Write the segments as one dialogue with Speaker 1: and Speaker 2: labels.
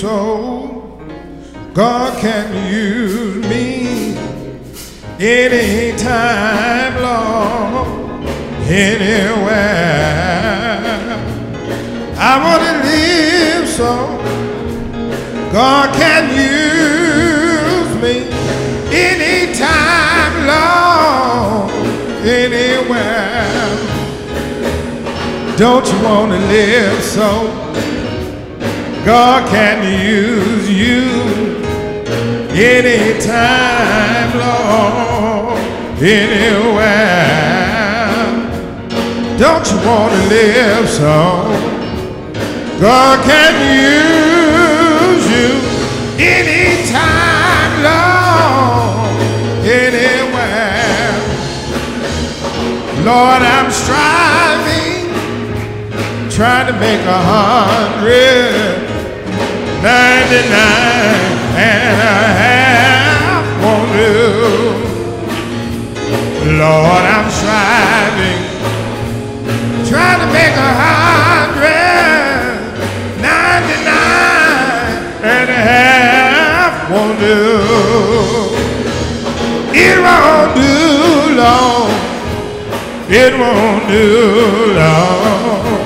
Speaker 1: so God can use me anytime, Lord, anywhere. I want to live so God can use me anytime, Lord, anywhere. Don't you want to live so God can use you anytime, Lord, anywhere? Don't you want to live so God can use you anytime, Lord, anywhere? Lord, I'm striving, trying to make 199 and a half won't do. Lord, I'm striving, trying to make 199 and a half won't do. It won't do, Lord. It won't do, Lord.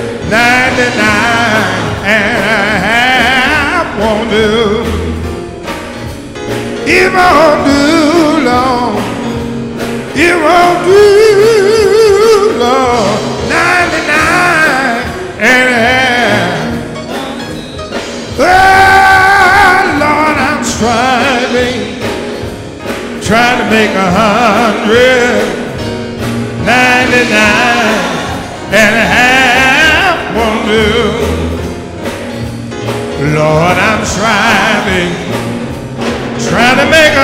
Speaker 1: 99 and a half won't do. It won't do, Lord. It won't do, Lord. 99 and a half. Oh, Lord, I'm striving, trying to make 199 and a half won't do. Lord, I'm striving, trying to make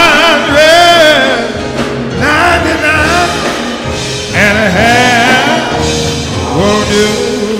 Speaker 1: 199 and a half won't do.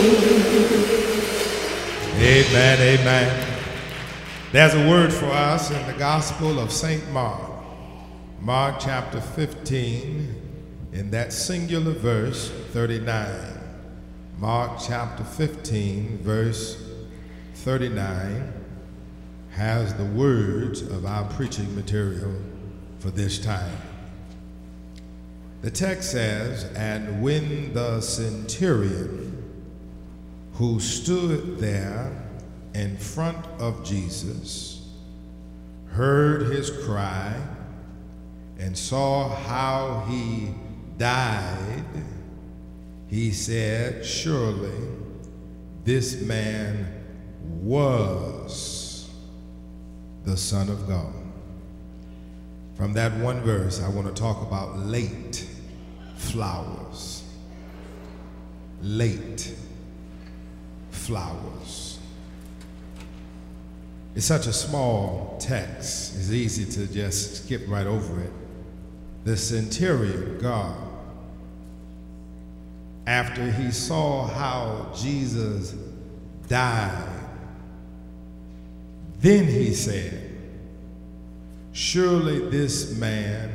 Speaker 1: Amen, amen. There's a word for us in the Gospel of St. Mark. Mark chapter 15, in that singular verse 39. Mark chapter 15, verse 39 has the words of our preaching material for this time. The text says, "And when the centurion who stood there in front of Jesus heard his cry and saw how he died, he said, 'Surely this man was the Son of God.'" From that one verse, I want to talk about late flowers. Late flowers. It's such a small text. It's easy to just skip right over it. The centurion, God, after he saw how Jesus died, then he said, "Surely this man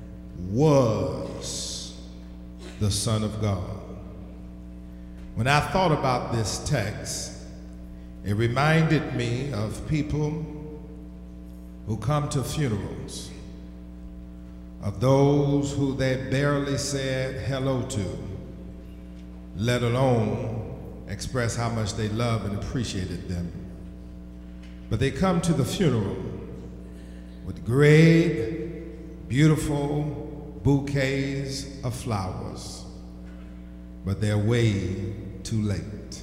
Speaker 1: was the Son of God." When I thought about this text, it reminded me of people who come to funerals, of those who they barely said hello to, let alone express how much they loved and appreciated them. But they come to the funeral with great, beautiful bouquets of flowers, but they're way too late.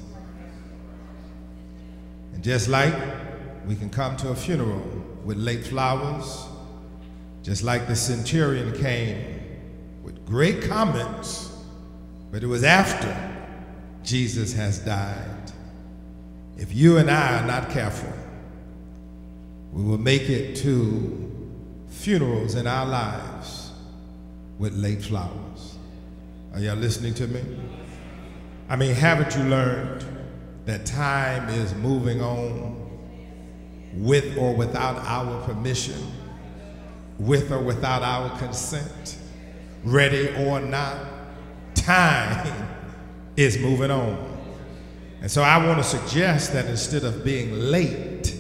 Speaker 1: And just like we can come to a funeral with late flowers, just like the centurion came with great comments, but it was after Jesus has died. If you and I are not careful, we will make it to funerals in our lives with late flowers. Are y'all listening to me? I mean, haven't you learned that time is moving on with or without our permission, with or without our consent, ready or not? Time is moving on. And so I want to suggest that instead of being late,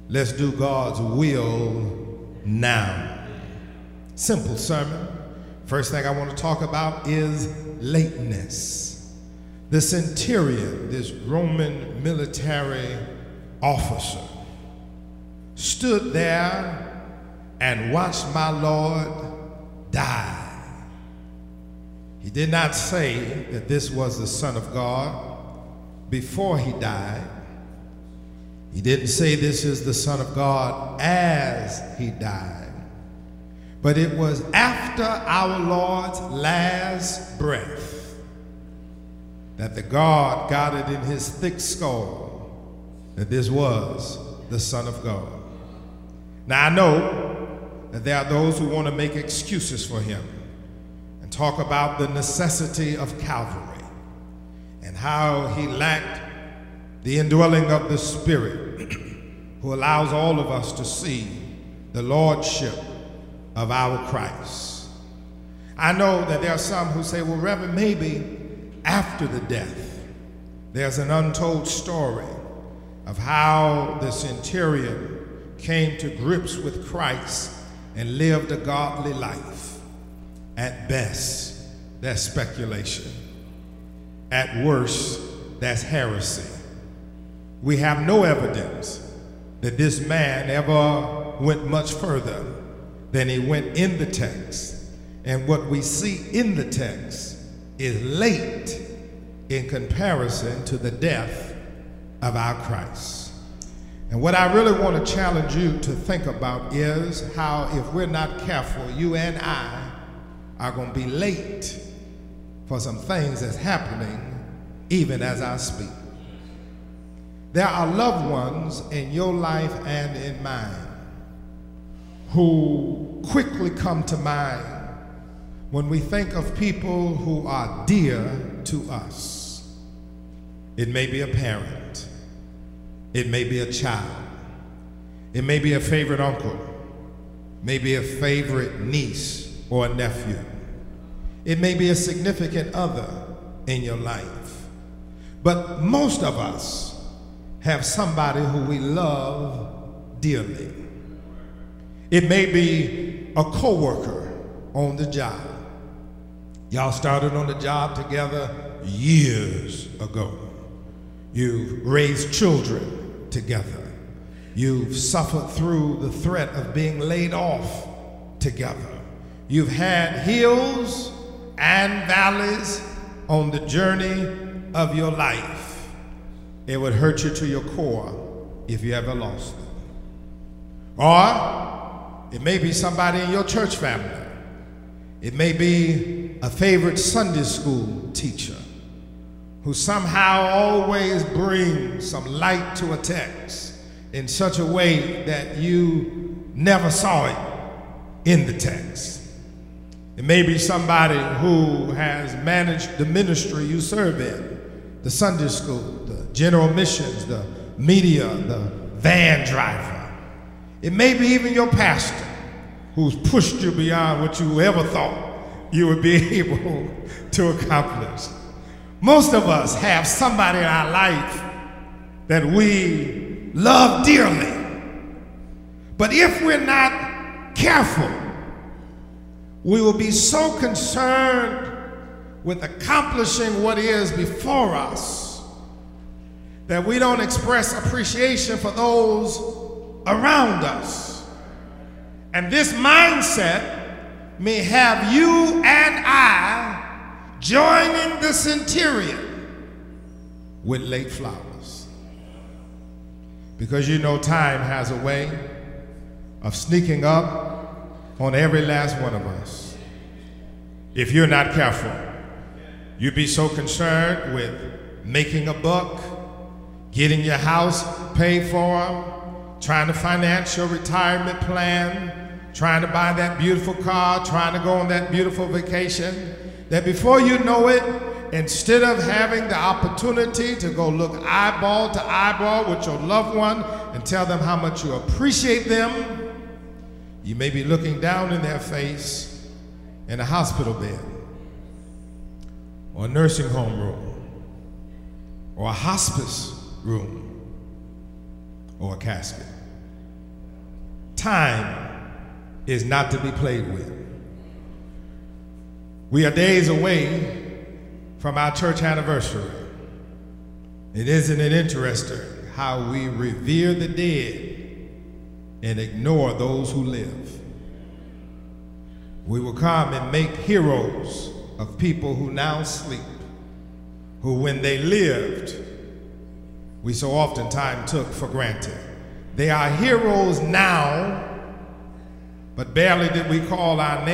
Speaker 1: Let's do God's will now. Simple sermon. First thing I want to talk about is lateness. The centurion, this Roman military officer, stood there and watched my Lord die. He did not say that this was the Son of God before he died. He didn't say this is the Son of God as he died. But it was after our Lord's last breath that the God got it in his thick skull that this was the Son of God. Now I know that there are those who want to make excuses for him and talk about the necessity of Calvary and how he lacked the indwelling of the Spirit who allows all of us to see the lordship of our Christ. I know that there are some who say, well, Reverend, maybe after the death, there's an untold story of how the centurion came to grips with Christ and lived a godly life. At best, that's speculation. At worst, that's heresy. We have no evidence that this man ever went much further than he went in the text. And what we see in the text is late in comparison to the death of our Christ. And what I really want to challenge you to think about is how, if we're not careful, you and I are going to be late for some things that's happening even as I speak. There are loved ones in your life and in mine who quickly come to mind when we think of people who are dear to us. It may be a parent. It may be a child. It may be a favorite uncle. Maybe a favorite niece or a nephew. It may be a significant other in your life. But most of us have somebody who we love dearly. It may be a coworker on the job. Y'all started on the job together years ago. You've raised children together. You've suffered through the threat of being laid off together. You've had hills and valleys on the journey of your life. It would hurt you to your core if you ever lost them. Or it may be somebody in your church family. It may be a favorite Sunday school teacher who somehow always brings some light to a text in such a way that you never saw it in the text. It may be somebody who has managed the ministry you serve in, the Sunday school, the general missions, the media, the van driver. It may be even your pastor who's pushed you beyond what you ever thought you would be able to accomplish. Most of us have somebody in our life that we love dearly. But if we're not careful, we will be so concerned with accomplishing what is before us that we don't express appreciation for those around us. And this mindset may have you and I joining the centurion with late flowers. Because you know time has a way of sneaking up on every last one of us. If you're not careful, you'd be so concerned with making a buck, getting your house paid for, trying to finance your retirement plan, trying to buy that beautiful car, trying to go on that beautiful vacation, that before you know it, instead of having the opportunity to go look eyeball to eyeball with your loved one and tell them how much you appreciate them, you may be looking down in their face in a hospital bed, or a nursing home room, or a hospice room, or a casket. Time is not to be played with. We are days away from our church anniversary. Isn't it interesting how we revere the dead and ignore those who live? We will come and make heroes of people who now sleep, who when they lived, we so oftentimes took for granted. They are heroes now, but barely did we call their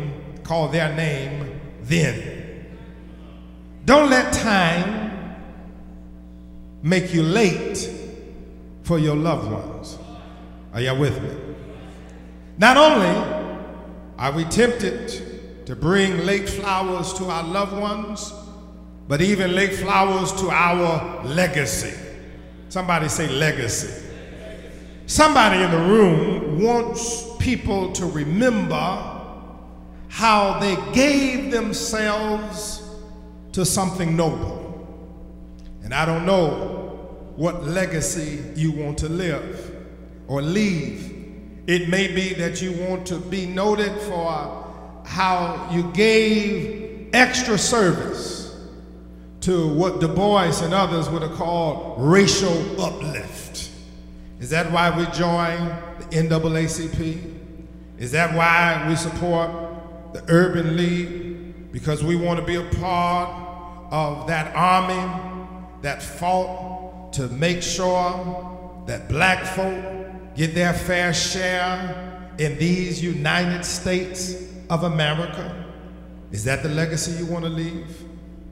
Speaker 1: name then. Don't let time make you late for your loved ones. Are y'all with me? Not only are we tempted to bring late flowers to our loved ones, but even late flowers to our legacy. Somebody say legacy. Somebody in the room wants people to remember how they gave themselves to something noble. And I don't know what legacy you want to live or leave. It may be that you want to be noted for how you gave extra service to what Du Bois and others would have called racial uplift. Is that why we join the NAACP? Is that why we support the Urban League? Because we want to be a part of that army that fought to make sure that black folk get their fair share in these United States of America? Is that the legacy you want to leave?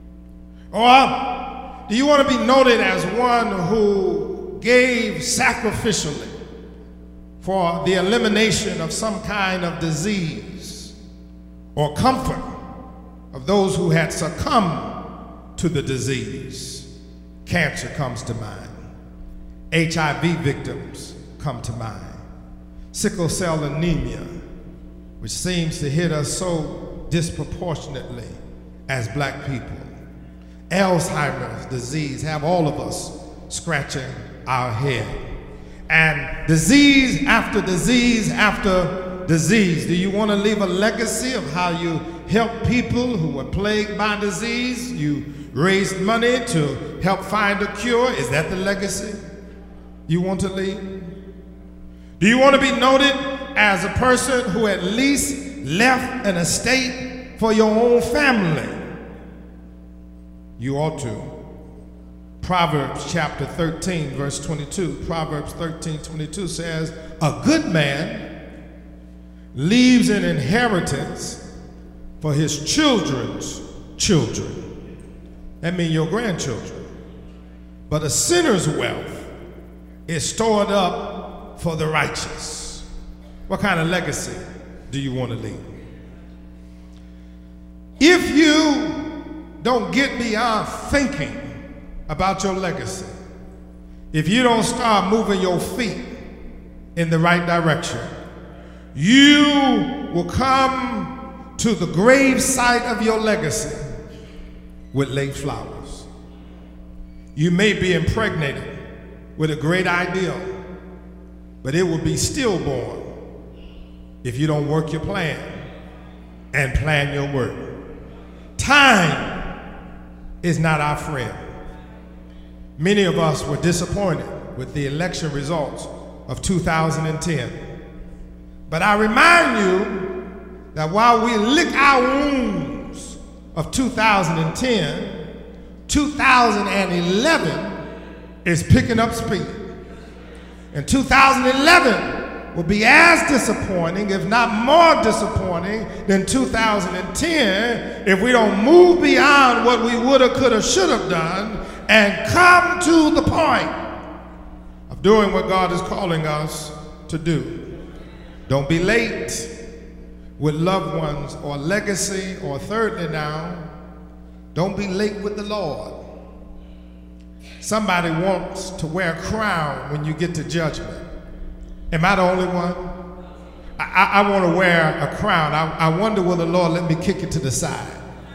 Speaker 1: Or do you want to be noted as one who gave sacrificially for the elimination of some kind of disease or comfort of those who had succumbed to the disease? Cancer comes to mind. HIV victims come to mind. Sickle cell anemia, which seems to hit us so disproportionately as black people. Alzheimer's disease have all of us scratching our head. And disease after disease after disease. Do you want to leave a legacy of how you help people who were plagued by disease? You raised money to help find a cure. Is that the legacy you want to leave? Do you want to be noted as a person who at least left an estate for your own family? You ought to. Proverbs chapter 13, verse 22. Proverbs 13:22 says, a good man leaves an inheritance for his children's children. That means your grandchildren. But a sinner's wealth is stored up for the righteous. What kind of legacy do you want to leave? If you don't get beyond thinking about your legacy, if you don't start moving your feet in the right direction, you will come to the grave site of your legacy with late flowers. You may be impregnated with a great ideal, but it will be stillborn if you don't work your plan and plan your work. Time is not our friend. Many of us were disappointed with the election results of 2010. But I remind you that while we lick our wounds of 2010, 2011 is picking up speed. And 2011 will be as disappointing, if not more disappointing, than 2010 if we don't move beyond what we woulda, coulda, shoulda done and come to the point of doing what God is calling us to do. Don't be late with loved ones or legacy, or thirdly now, don't be late with the Lord. Somebody wants to wear a crown when you get to judgment. Am I the only one? I want to wear a crown. I wonder will the Lord let me kick it to the side.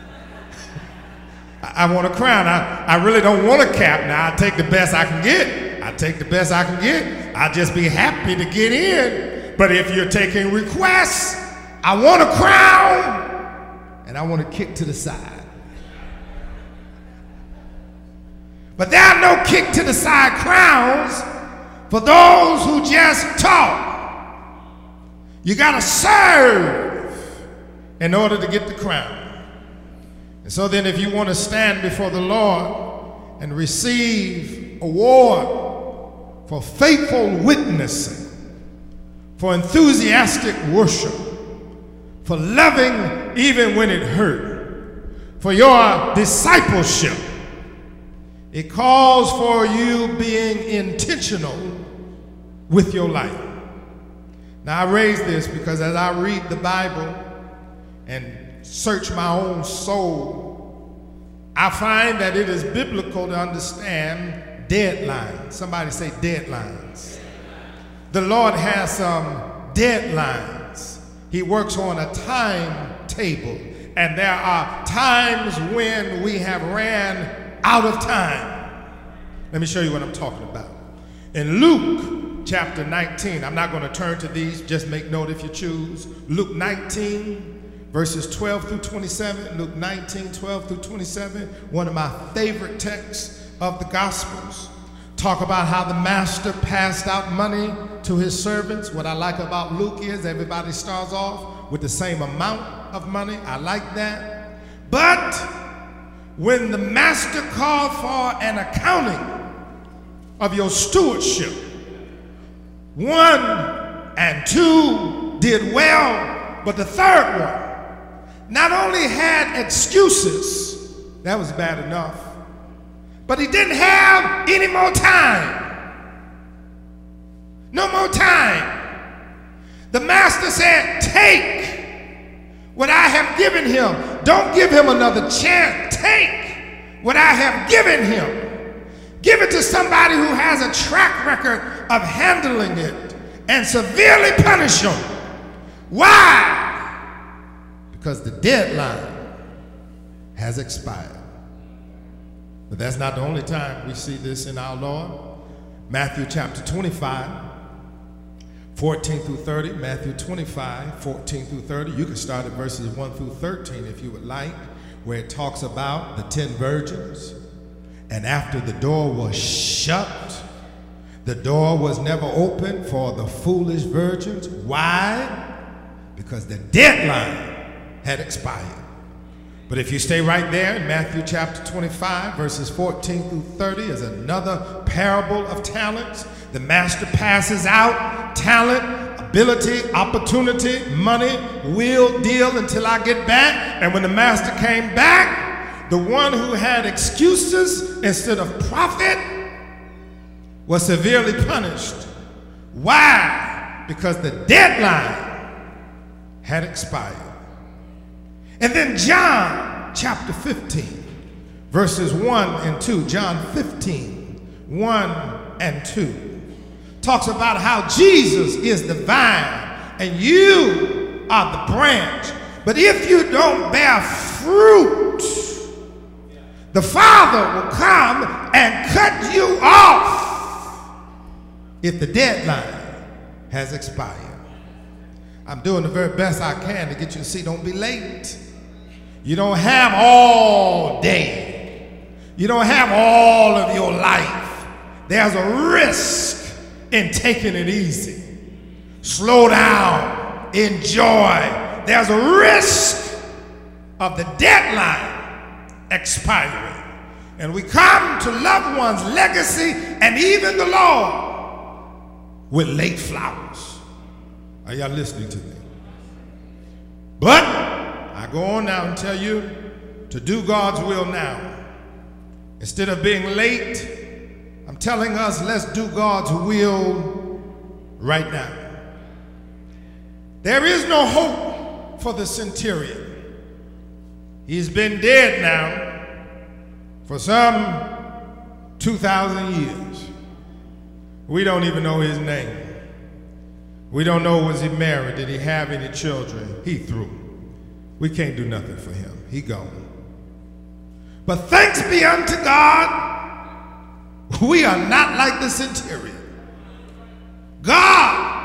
Speaker 1: I want a crown. I really don't want a cap now. I take the best I can get. I take the best I can get. I'll just be happy to get in But if you're taking requests, I want a crown and I want to kick to the side. But there are no kick to the side crowns for those who just talk. You got to serve in order to get the crown. And so then if you want to stand before the Lord and receive award for faithful witnessing, for enthusiastic worship, for loving even when it hurt, for your discipleship, it calls for you being intentional with your life. Now I raise this because as I read the Bible and search my own soul, I find that it is biblical to understand deadlines. Somebody say deadlines. The Lord has some deadlines. He works on a timetable, and there are times when we have ran out of time. Let me show you what I'm talking about. In Luke chapter 19, I'm not going to turn to these, just make note if you choose. Luke 19, verses 12 through 27. Luke 19, 12 through 27, one of my favorite texts of the Gospels. Talk about how the master passed out money to his servants. What I like about Luke is everybody starts off with the same amount of money. I like that. But when the master called for an accounting of your stewardship, 1 and 2 did well, but the third one not only had excuses, that was bad enough, but he didn't have any more time. No more time. The master said, take what I have given him. Don't give him another chance. Take what I have given him. Give it to somebody who has a track record of handling it and severely punish him. Why? Because the deadline has expired. But that's not the only time we see this in our Lord. Matthew chapter 25, 14 through 30. Matthew 25, 14 through 30. You can start at verses 1 through 13 if you would like, where it talks about the 10 virgins. And after the door was shut, the door was never opened for the foolish virgins. Why? Because the deadline had expired. But if you stay right there in Matthew chapter 25, verses 14 through 30 is another parable of talents. The master passes out talent, ability, opportunity, money, will, deal until I get back. And when the master came back, the one who had excuses instead of profit was severely punished. Why? Because the deadline had expired. And then John chapter 15, verses 1 and 2, John 15, 1 and 2, talks about how Jesus is the vine and you are the branch. But if you don't bear fruit, the Father will come and cut you off if the deadline has expired. I'm doing the very best I can to get you to see. Don't be late. You don't have all day. You don't have all of your life. There's a risk in taking it easy. Slow down. Enjoy. There's a risk of the deadline expiring. And we come to loved ones' legacy and even the Lord with late flowers. Are y'all listening to me? But I go on now and tell you to do God's will now. Instead of being late, I'm telling us let's do God's will right now. There is no hope for the centurion. He's been dead now for some 2,000 years. We don't even know his name. We don't know, was he married? Did he have any children? He through. We can't do nothing for him. He gone. But thanks be unto God, we are not like the centurion. God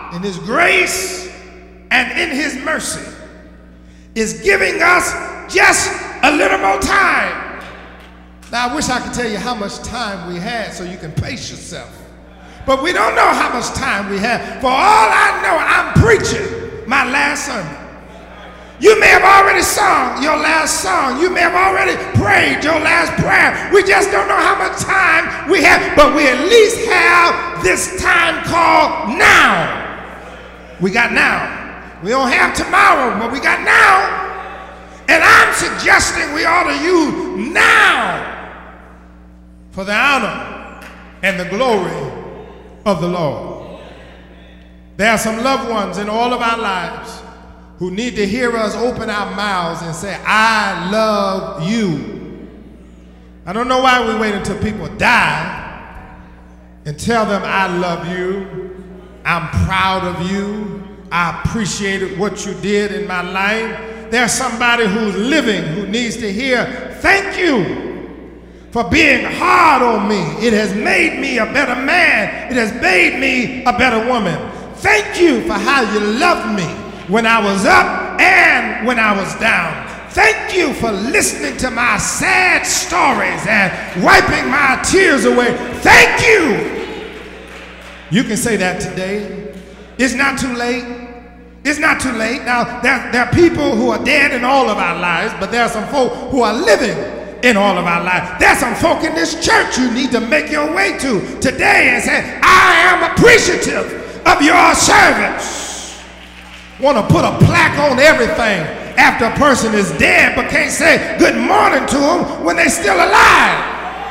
Speaker 1: in his grace and in his mercy, is giving us just a little more time. Now, I wish I could tell you how much time we had so you can pace yourself. But we don't know how much time we have. For all I know, I'm preaching my last sermon. You may have already sung your last song. You may have already prayed your last prayer. We just don't know how much time we have, but we at least have this time called now. We got now. We don't have tomorrow, but we got now. And I'm suggesting we ought to use now for the honor and the glory of the Lord. There are some loved ones in all of our lives who need to hear us open our mouths and say, I love you. I don't know why we wait until people die and tell them I love you, I'm proud of you, I appreciated what you did in my life. There's somebody who's living who needs to hear, thank you for being hard on me. It has made me a better man. It has made me a better woman. Thank you for how you loved me when I was up and when I was down. Thank you for listening to my sad stories and wiping my tears away. Thank you. You can say that today. It's not too late. It's not too late. Now, there are people who are dead in all of our lives, but there are some folk who are living in all of our lives. There's some folk in this church you need to make your way to today and say, I am appreciative of your service. Want to put a plaque on everything after a person is dead, but can't say good morning to them when they're still alive.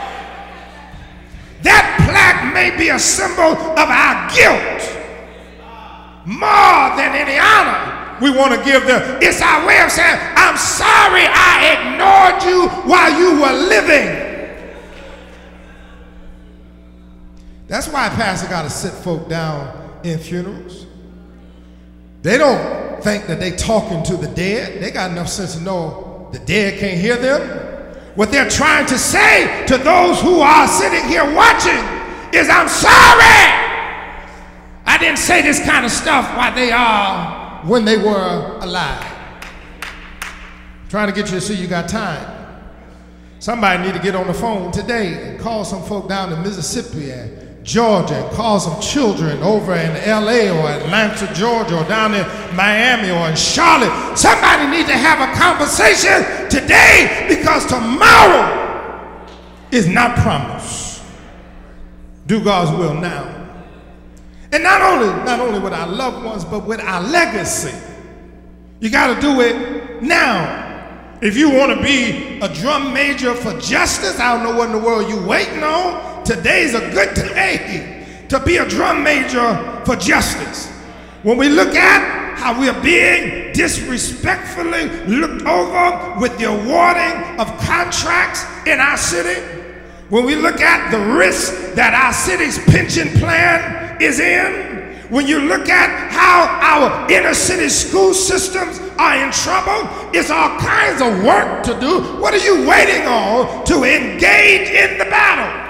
Speaker 1: That plaque may be a symbol of our guilt more than any honor we want to give them. It's our way of saying, I'm sorry I ignored you while you were living. That's why a pastor got to sit folk down in funerals. They don't think that they talking to the dead. They got enough sense to know the dead can't hear them. What they're trying to say to those who are sitting here watching is, I'm sorry I didn't say this kind of stuff while they are when they were alive. Trying to get you to see you got time. Somebody need to get on the phone today and call some folk down in Mississippi and Georgia, and call some children over in LA or Atlanta, Georgia, or down in Miami or in Charlotte. Somebody need to have a conversation today, because tomorrow is not promised. Do God's will now. And not only with our loved ones, but with our legacy. You got to do it now. If you want to be a drum major for justice, I don't know what in the world you're waiting on. Today's a good day to be a drum major for justice. When we look at how we are being disrespectfully looked over with the awarding of contracts in our city, when we look at the risk that our city's pension plan is in, when you look at how our inner city school systems are in trouble, it's all kinds of work to do. What are you waiting on to engage in the battle?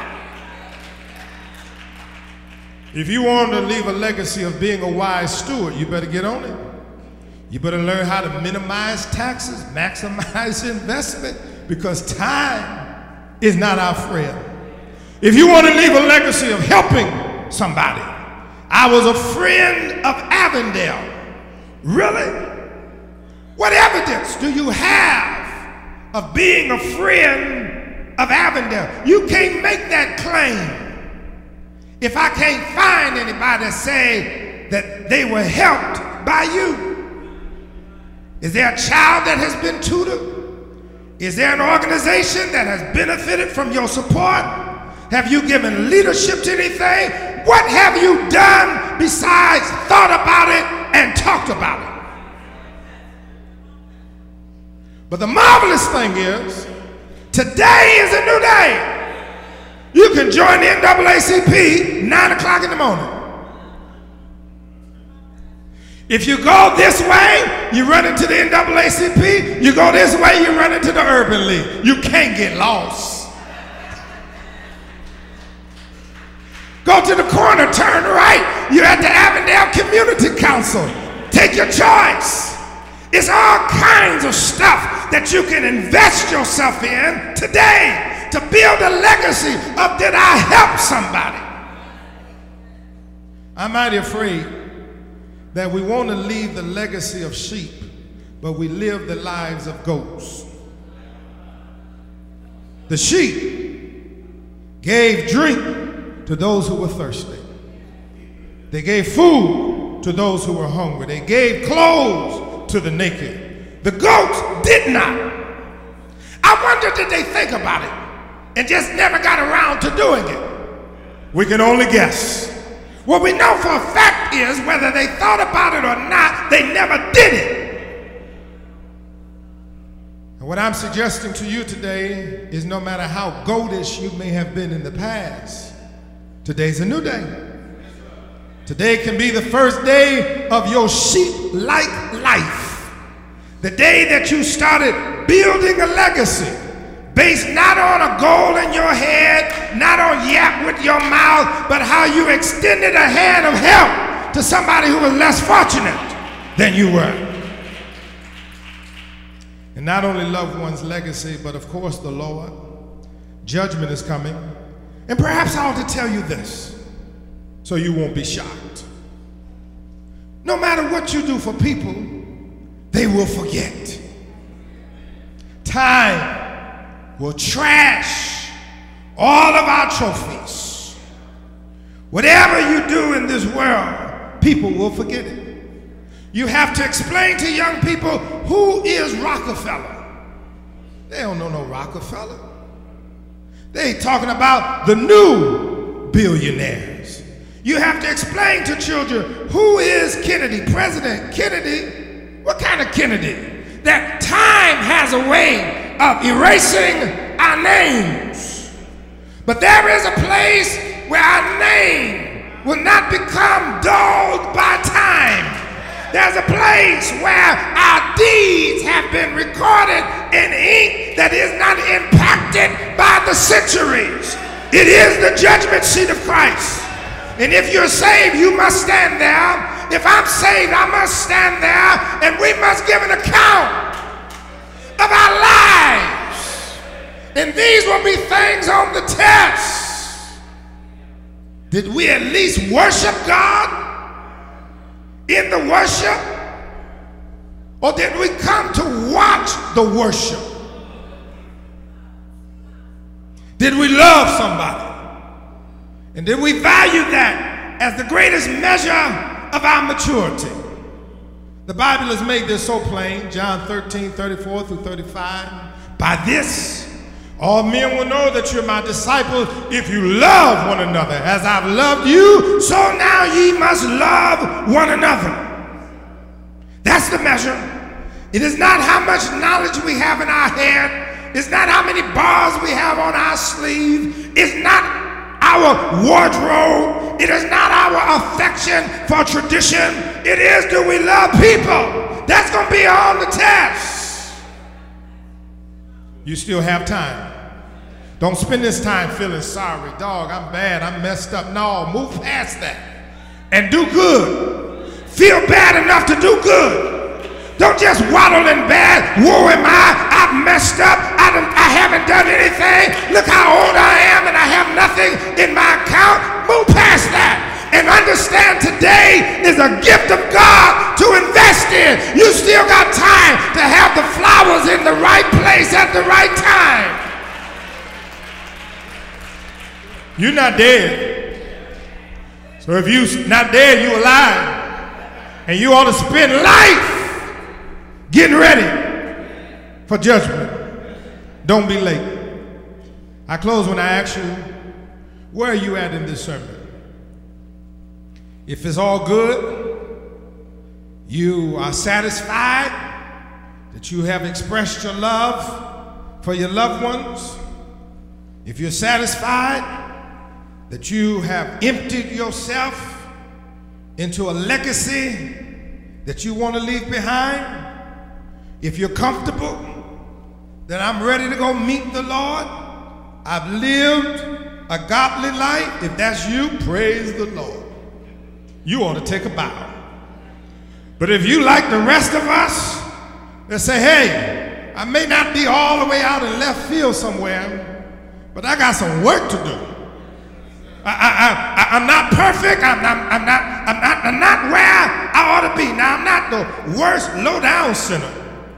Speaker 1: If you want to leave a legacy of being a wise steward, you better get on it. You better learn how to minimize taxes, maximize investment, because time is not our friend. If you want to leave a legacy of helping somebody, I was a friend of Avondale. Really? What evidence do you have of being a friend of Avondale? You can't make that claim if I can't find anybody that say that they were helped by you. Is there a child that has been tutored? Is there an organization that has benefited from your support? Have you given leadership to anything? What have you done besides thought about it and talked about it? But the marvelous thing is, today is a new day. You can join the NAACP 9 o'clock in the morning. If you go this way, you run into the NAACP. You go this way, you run into the Urban League. You can't get lost. Go to the corner, turn right. You're at the Avondale Community counsel. Take your choice. It's all kinds of stuff that you can invest yourself in today to build a legacy of did I help somebody. I'm mighty afraid that we want to leave the legacy of sheep, but we live the lives of goats. The sheep gave drink to those who were thirsty. They gave food to those who were hungry. They gave clothes to the naked. The goats did not. I wonder, did they think about it and just never got around to doing it? We can only guess. What we know for a fact is whether they thought about it or not, they never did it. And what I'm suggesting to you today is no matter how goatish you may have been in the past, today's a new day. Today can be the first day of your sheep-like life. The day that you started building a legacy based not on a goal in your head, not on yap with your mouth, but how you extended a hand of help to somebody who was less fortunate than you were. And not only loved one's legacy, but of course the Lord. Judgment is coming. And perhaps I ought to tell you this, so you won't be shocked. No matter what you do for people, they will forget. Time will trash all of our trophies. Whatever you do in this world, people will forget it. You have to explain to young people, who is Rockefeller? They don't know no Rockefeller. They ain't talking about the new billionaires. You have to explain to children, who is Kennedy? President Kennedy? What kind of Kennedy? That time has a way of erasing our names. But there is a place where our name will not become dulled by time. There's a place where our deeds have been recorded in ink that is not impacted by the centuries. It is the judgment seat of Christ. And if you're saved, you must stand there. If I'm saved, I must stand there, and we must give an account of our lives. And these will be things on the test. Did we at least worship God in the worship? Or did we come to watch the worship? Did we love somebody? And did we value that as the greatest measure of our maturity? The Bible has made this so plain, John 13:34 through 35. By this, all men will know that you're my disciples if you love one another. As I've loved you, so now ye must love one another. That's the measure. It is not how much knowledge we have in our head. It's not how many bars we have on our sleeve. It's not our wardrobe. It is not our affection for tradition. It is, do we love people? That's going to be on the test. You still have time. Don't spend this time feeling sorry. Dog, I'm bad, I'm messed up. No, move past that and do good. Feel bad enough to do good. Don't just waddle in bad. Woe am I, I've messed up, I haven't done anything. Look how old I am and I have nothing in my account. Move past that and understand today is a gift of God to invest in. You still got time to have the flowers in the right place at the right time. You're not dead. So if you're not dead, you're alive. And you ought to spend life getting ready for judgment. Don't be late. I close when I ask you, where are you at in this sermon? If it's all good, you are satisfied that you have expressed your love for your loved ones, if you're satisfied that you have emptied yourself into a legacy that you want to leave behind, if you're comfortable that I'm ready to go meet the Lord, I've lived a godly life, if that's you, praise the Lord. You ought to take a bow. But if you like the rest of us, they say, hey, I may not be all the way out in left field somewhere, but I got some work to do. I'm not perfect. I'm not where I ought to be. Now, I'm not the worst low-down sinner,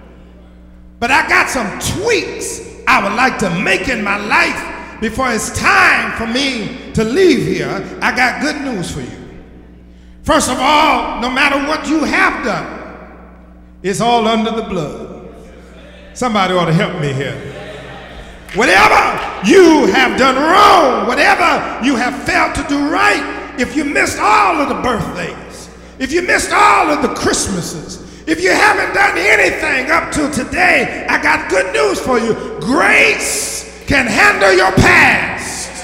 Speaker 1: but I got some tweaks I would like to make in my life before it's time for me to leave here. I got good news for you. First of all, no matter what you have done, it's all under the blood. Somebody ought to help me here. Whatever you have done wrong, whatever you have failed to do right, if you missed all of the birthdays, if you missed all of the Christmases, if you haven't done anything up till today, I got good news for you. Grace can handle your past.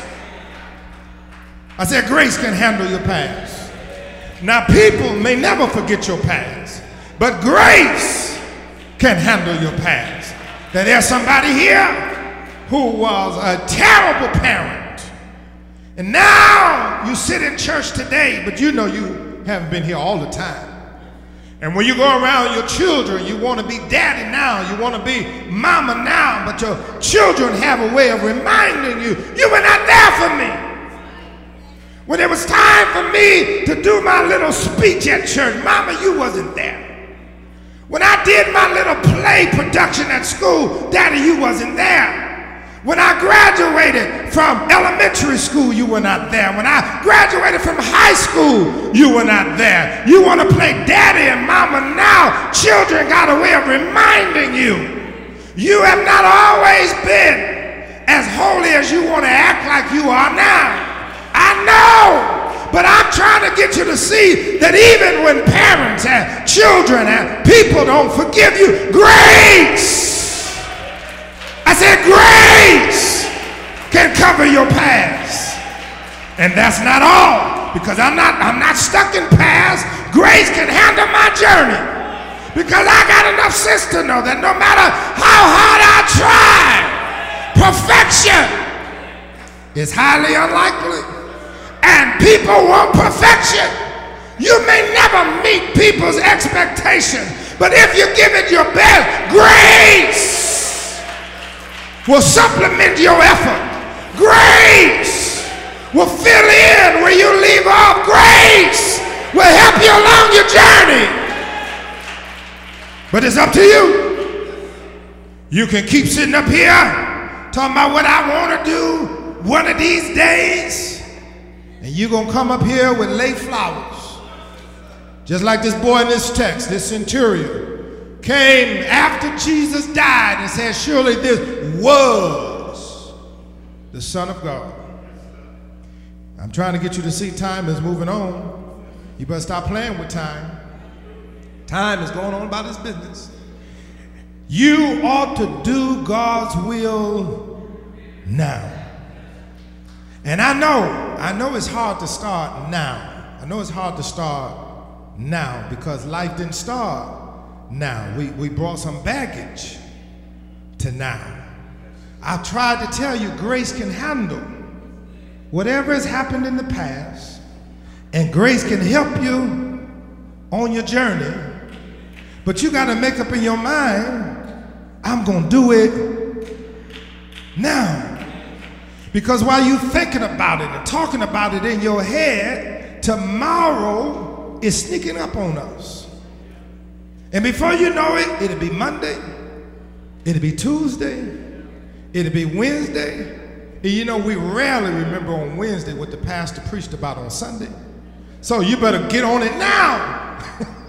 Speaker 1: I said grace can handle your past. Now, people may never forget your past, but grace can handle your past. Now, there's somebody here who was a terrible parent, and now you sit in church today, but you know you haven't been here all the time. And when you go around your children, you want to be daddy now, you want to be mama now, but your children have a way of reminding you, you were not there for me. When it was time for me to do my little speech at church, mama, you wasn't there. When I did my little play production at school, daddy, you wasn't there. When I graduated from elementary school, you were not there. When I graduated from high school, you were not there. You want to play daddy and mama now. Children got a way of reminding you. You have not always been as holy as you want to act like you are now. I know, but I'm trying to get you to see that even when parents and children and people don't forgive you, grace, I said grace can cover your past. And that's not all, because I'm not stuck in past. Grace can handle my journey, because I got enough sense to know that no matter how hard I try, perfection is highly unlikely. And people want perfection. You may never meet people's expectations, but if you give it your best, grace will supplement your effort. Grace will fill in where you leave off. Grace will help you along your journey. But it's up to you. You can keep sitting up here talking about what I want to do one of these days, and you're going to come up here with late flowers. Just like this boy in this text, this centurion, came after Jesus died and said, surely this was the Son of God. I'm trying to get you to see time is moving on. You better stop playing with time. Time is going on about its business. You ought to do God's will now. And I know it's hard to start now. I know it's hard to start now because life didn't start now. We brought some baggage to now. I've tried to tell you grace can handle whatever has happened in the past, and grace can help you on your journey, but you got to make up in your mind, I'm going to do it now. Because while you're thinking about it and talking about it in your head, tomorrow is sneaking up on us. And before you know it, it'll be Monday, it'll be Tuesday, it'll be Wednesday. And you know, we rarely remember on Wednesday what the pastor preached about on Sunday. So you better get on it now.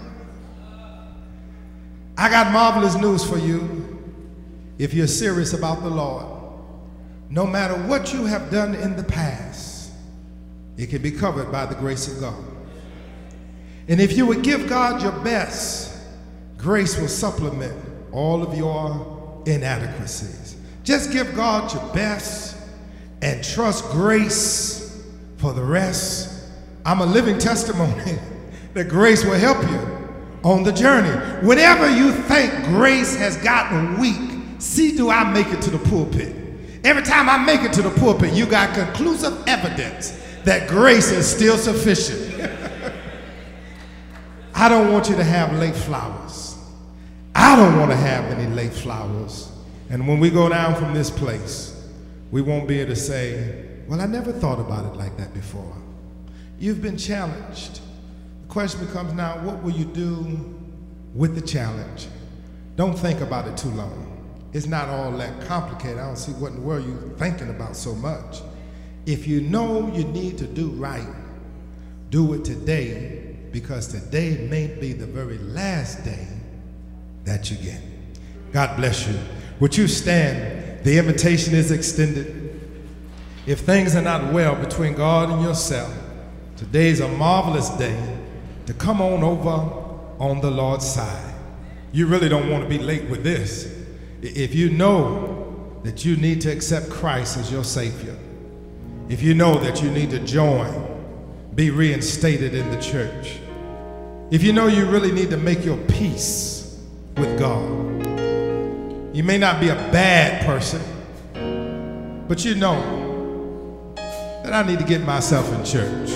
Speaker 1: I got marvelous news for you if you're serious about the Lord. No matter what you have done in the past, it can be covered by the grace of God. And if you would give God your best, grace will supplement all of your inadequacies. Just give God your best and trust grace for the rest. I'm a living testimony that grace will help you on the journey. Whenever you think grace has gotten weak, see, do I make it to the pulpit? Every time I make it to the pulpit, you got conclusive evidence that grace is still sufficient. I don't want you to have late flowers. I don't want to have any late flowers. And when we go down from this place, we won't be able to say, well, I never thought about it like that before. You've been challenged. The question becomes now, what will you do with the challenge? Don't think about it too long. It's not all that complicated. I don't see what in the world you're thinking about so much. If you know you need to do right, do it today, because today may be the very last day that you get. God bless you. Would you stand? The invitation is extended. If things are not well between God and yourself, today's a marvelous day to come on over on the Lord's side. You really don't want to be late with this. If you know that you need to accept Christ as your Savior, if you know that you need to join, be reinstated in the church, if you know you really need to make your peace with God, you may not be a bad person, but you know that I need to get myself in church.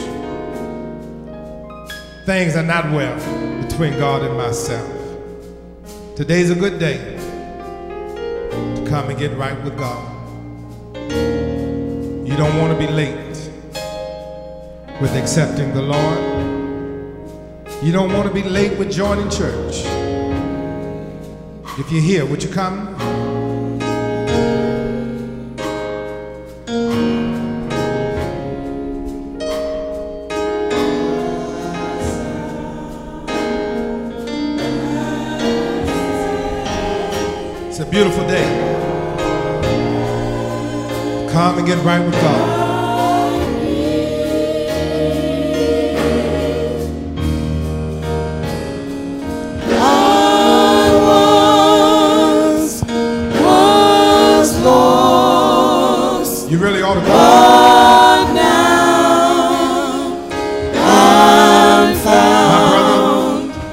Speaker 1: Things are not well between God and myself. Today's a good day to come and get right with God. You don't want to be late with accepting the Lord. You don't want to be late with joining church. If you're here, would you come? It's a beautiful day. Come and get right with God. You really ought to go.
Speaker 2: But now I'm found.
Speaker 1: My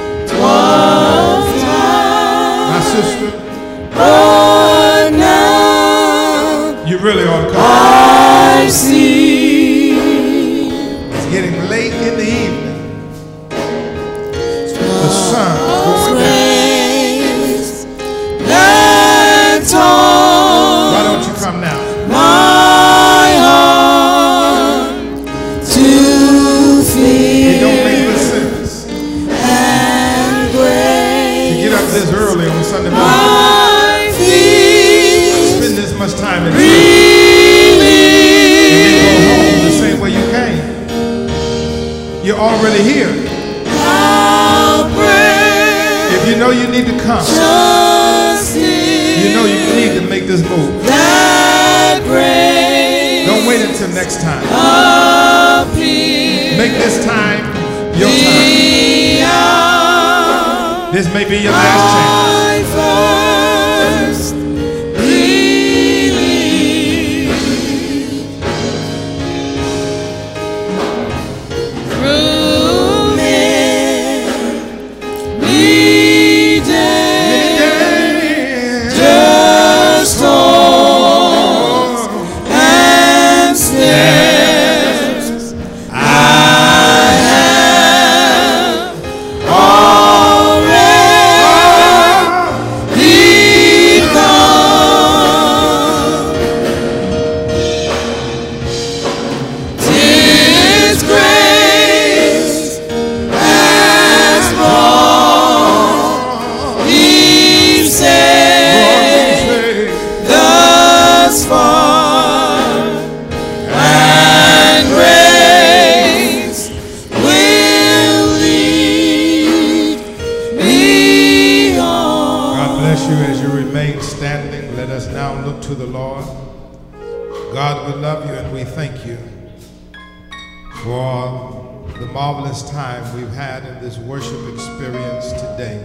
Speaker 1: brother, my sister,
Speaker 2: But now
Speaker 1: you really ought to come.
Speaker 2: I see.
Speaker 1: It's getting late in the evening. The sun is going down. Why don't you come now?
Speaker 2: My heart to feel.
Speaker 1: It don't make no sense
Speaker 2: And grace.
Speaker 1: to get up this early on Sunday morning.
Speaker 2: My feet
Speaker 1: Spend this much time in church.
Speaker 2: really.
Speaker 1: And then go home the same way you came. You're already here.
Speaker 2: How great
Speaker 1: If you know you need to come,
Speaker 2: just
Speaker 1: you know you need to make this move.
Speaker 2: that grace
Speaker 1: Don't wait until next time.
Speaker 2: appear
Speaker 1: Make this time your time.
Speaker 2: beyond
Speaker 1: This may be your last chance.
Speaker 2: my first belief. Through many days, just storms and snares, I have already come. 'Tis grace has brought me safe thus far, and grace will lead me on.
Speaker 1: God bless you as you remain standing. Let us now look to the Lord. God, we love you and we thank you for the marvelous time we've had in this worship experience today.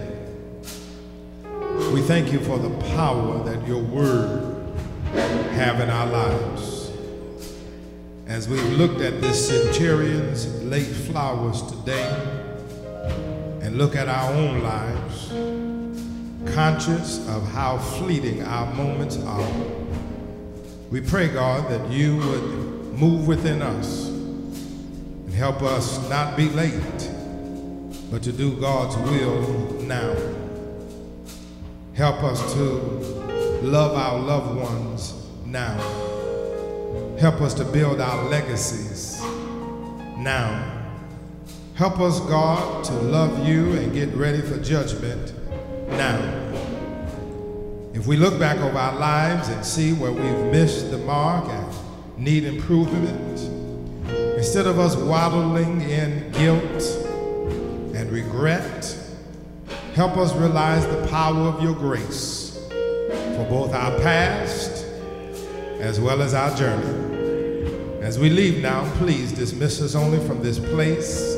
Speaker 1: We thank you for the power that your word have in our lives. As we've looked at this centurion's late flowers today and look at our own lives, conscious of how fleeting our moments are, we pray, God, that you would move within us and help us not be late but to do God's will now. Help us to love our loved ones now. Help us to build our legacies now. Help us, God, to love you and get ready for judgment now. If we look back over our lives and see where we've missed the mark and need improvement, instead of us waddling in guilt and regret, help us realize the power of your grace for both our past as well as our journey. As we leave now, please dismiss us only from this place,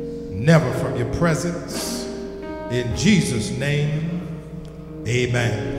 Speaker 1: never from your presence. In Jesus' name, amen.